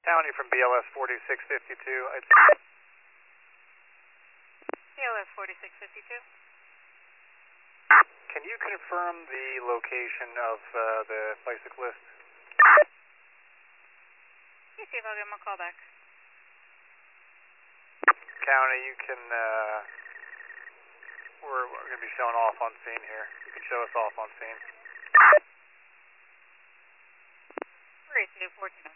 County from BLS 4652. BLS 4652. Can you confirm the location of the bicyclist? Let me see if I'll give him a call back. County, you can, we're going to be showing off on scene here. You can show us off on scene. 382 14